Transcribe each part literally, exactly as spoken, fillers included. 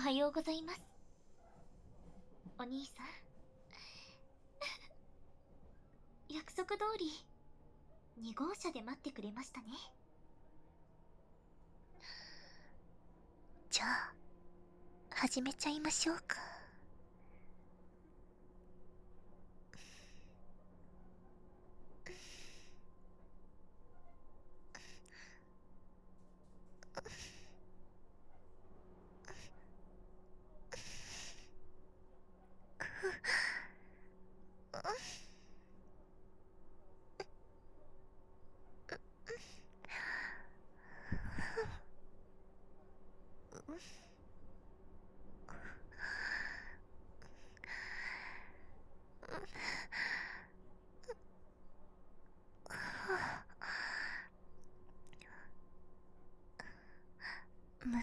はようございます。お兄さん。約束通り、に号車で待ってくれましたね。 じゃあ、始めちゃいましょうか。胸、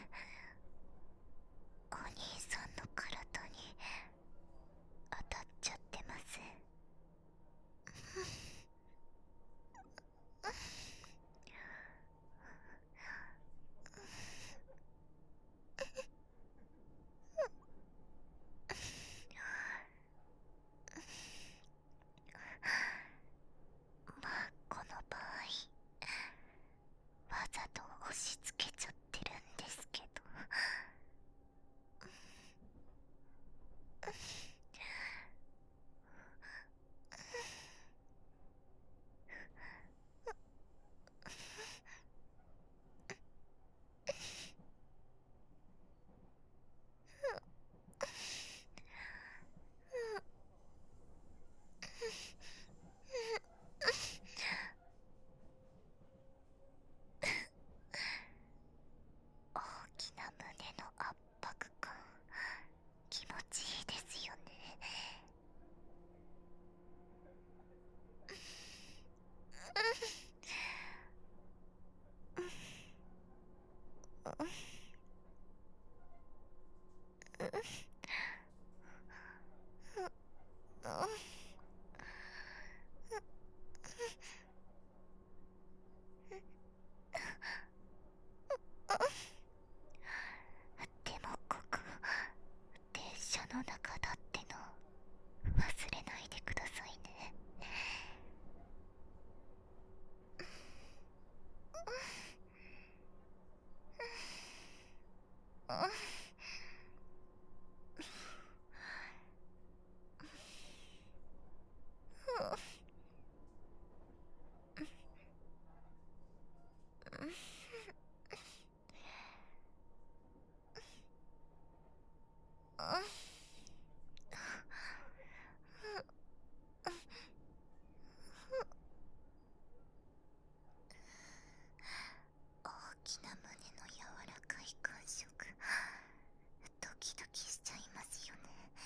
お兄さんの体に当たっちゃってます。まあこの場合、わざと押し付けちゃってるんですけど。大きな胸の圧迫感、気持ちいいですよね。でもここ、電車の中だっての忘れないでくださいね。大きな胸の柔らかい感触、ドキドキしちゃいますよね。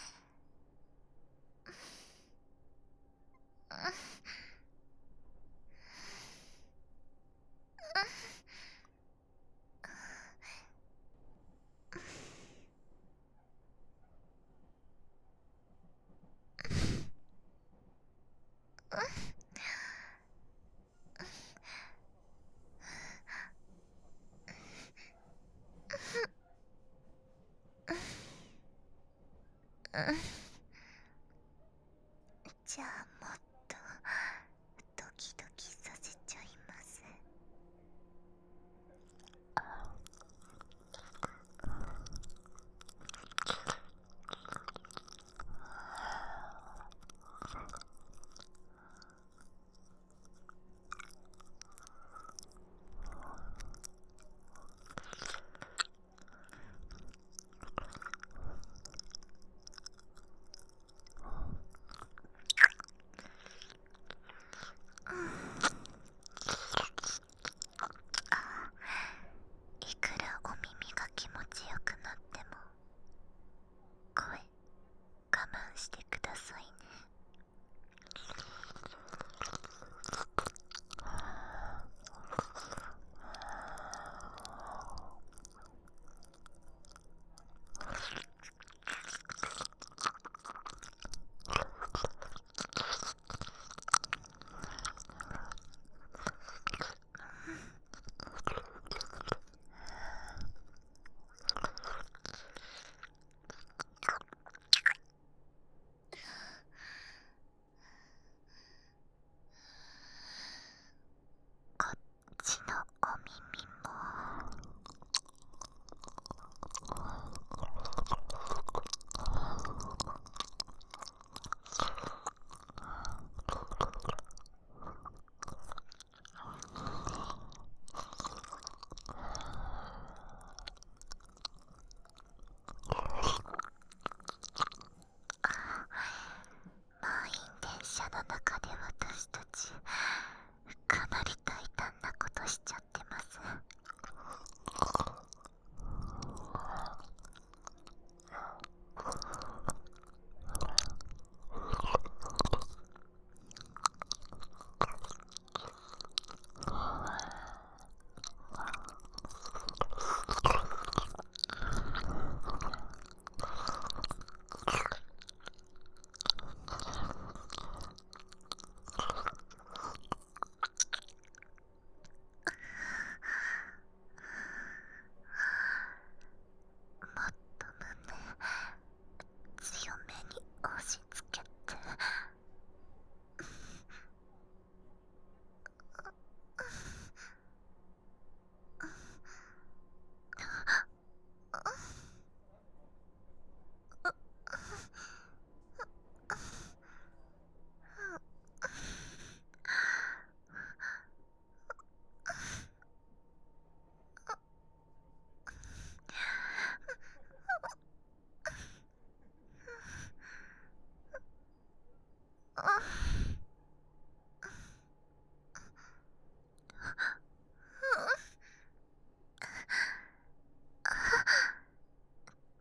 じゃあもっとドキドキさせちゃいます。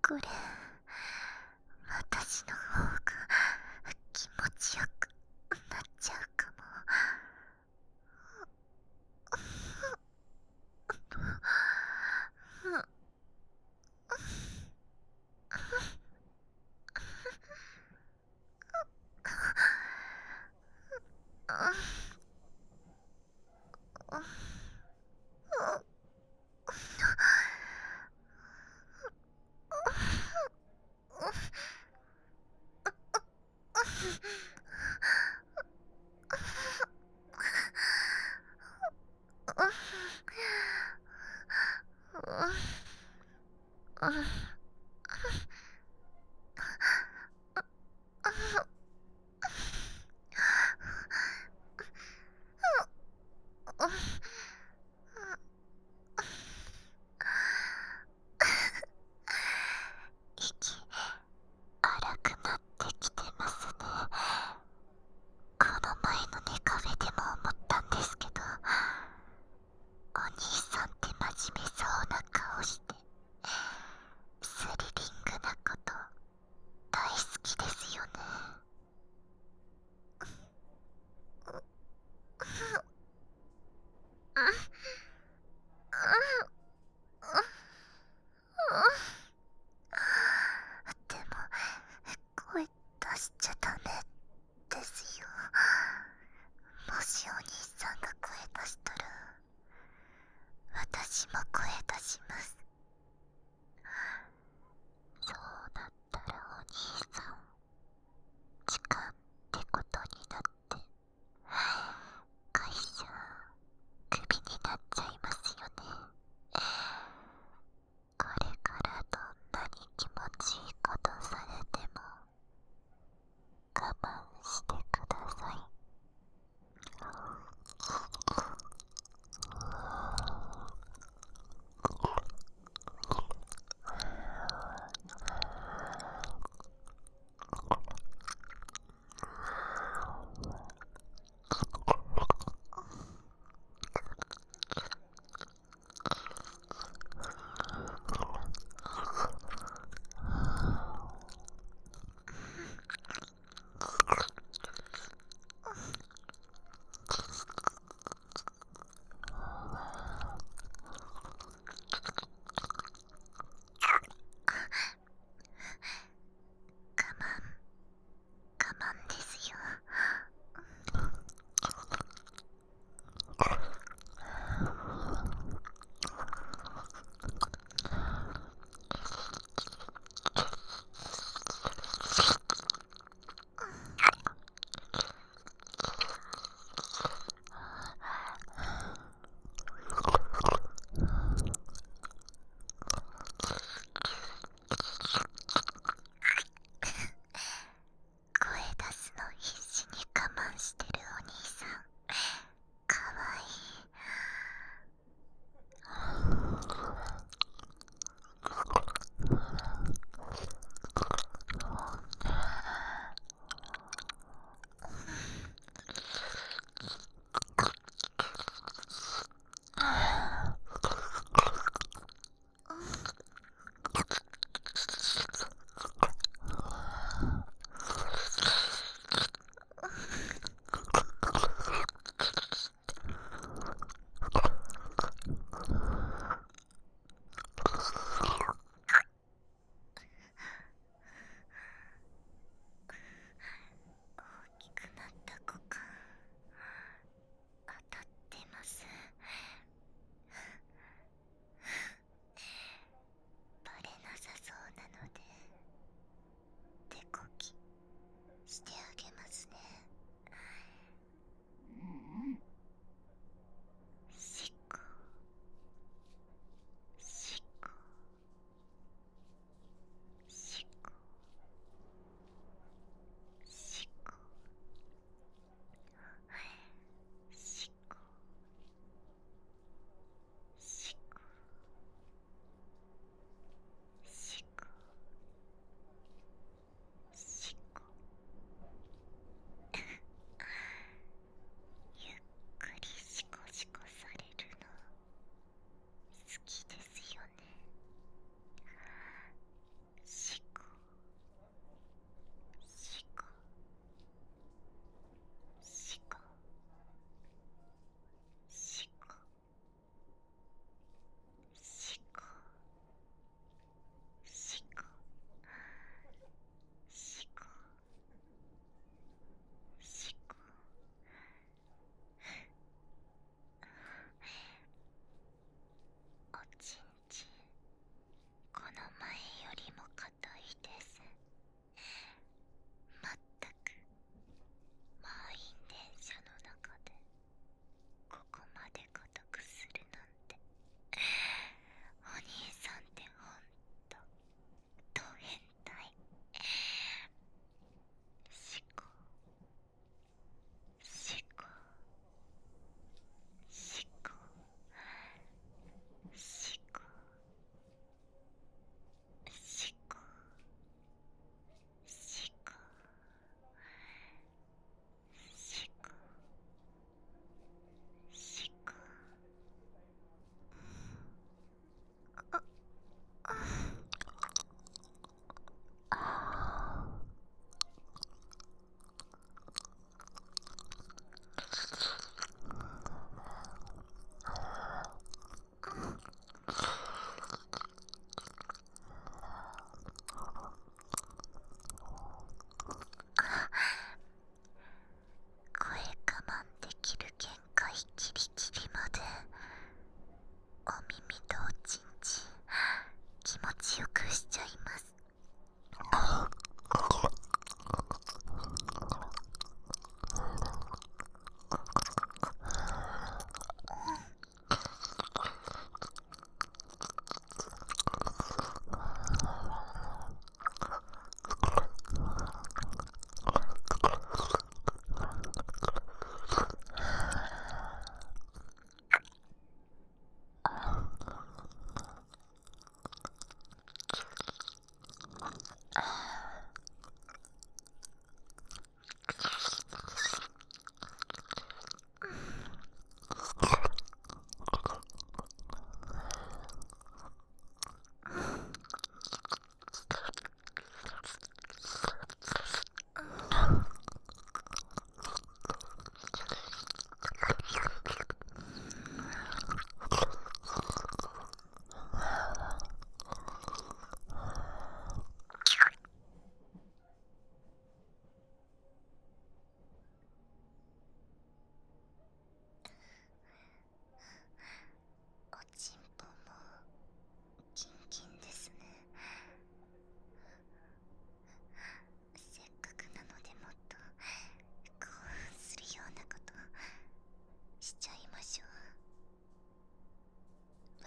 これ私の方が気持ちよくなっちゃうかも。息荒くなってきてますね。この前のネカフェでも思ったんですけど、お兄さんって真面目そうな顔してスリリングなこと大好きですよね。でも声出しちゃダメですよ。もしお兄さんが声出したら私も声出します。そうなったらお兄さん時間ってことになって会社クビになっちゃいますよね。これからどんなに気持ちいいことされても我慢してください。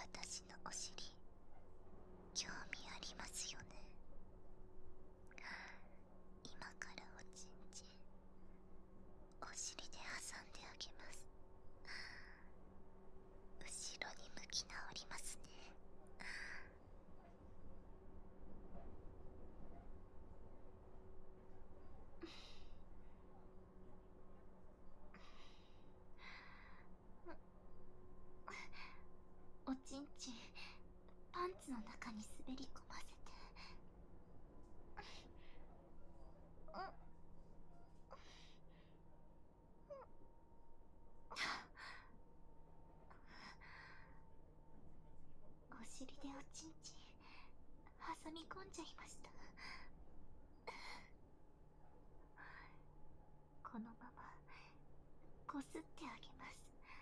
私のお尻興味ありますよね。今からおちんちんお尻で挟んであげます。後ろに向き直りますね。 おちんちんパンツの中に滑り込ませて。お尻でおちんちん挟み込んじゃいました。このままこすってあげます。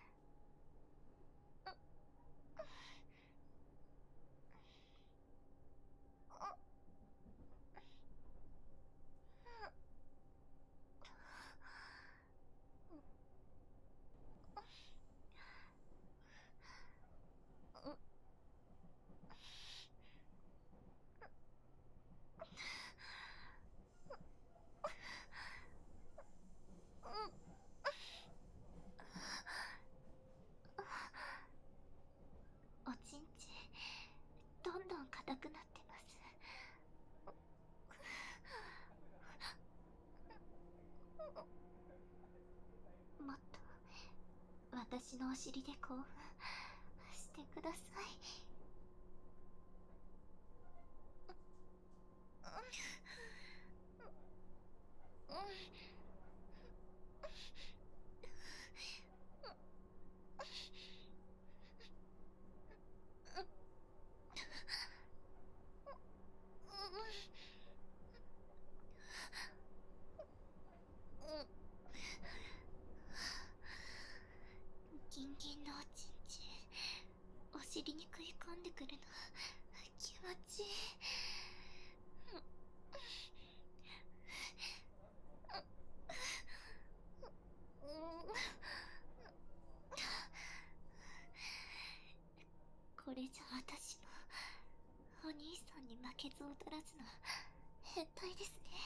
おちんちどんどん硬くなってます。もっと私のお尻で興奮してください。ギンギンのおちんちんお尻に食い込んでくるの気持ちいい。これじゃ私もお兄さんに負けず劣らずの変態ですね。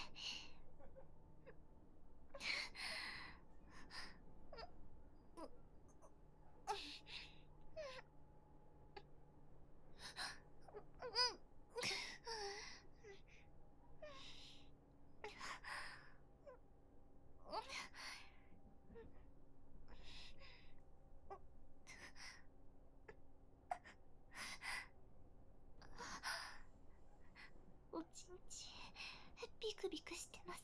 おちんちビクビクしてます。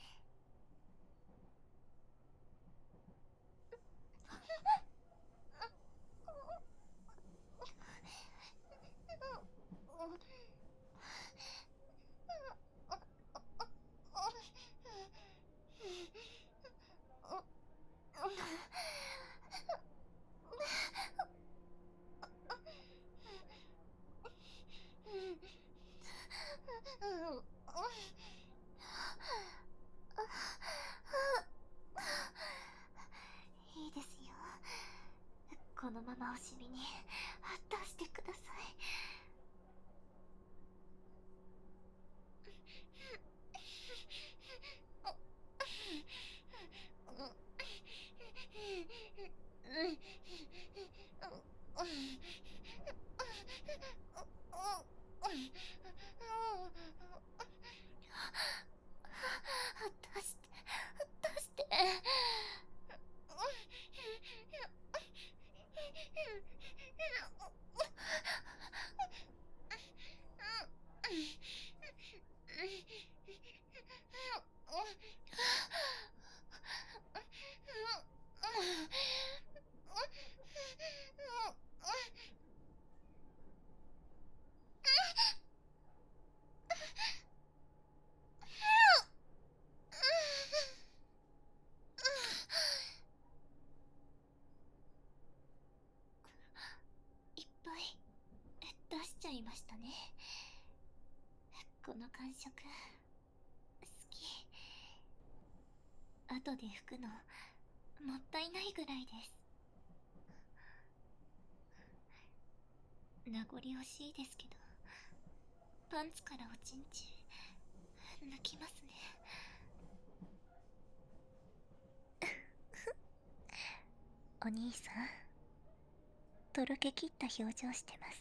いいですよ。このままお尻に出してください。出して出して。いっぱい出しちゃいましたね。この感触好き。後で拭くのもったいないぐらいです。 名残惜しいですけど、パンツからおちんち抜きますね。お兄さん、とろけきった表情してます。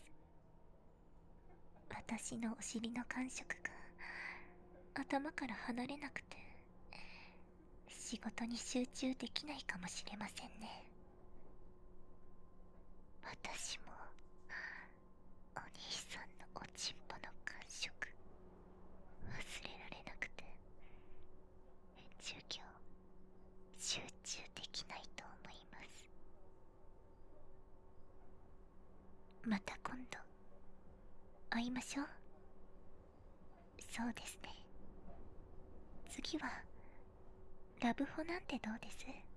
私のお尻の感触が頭から離れなくて、仕事に集中できないかもしれませんね。私もお兄さんのおちんぽの感触忘れられなくて、授業集中できないと思います。また今度会いましょう。そうですね。次はラブホなんてどうです？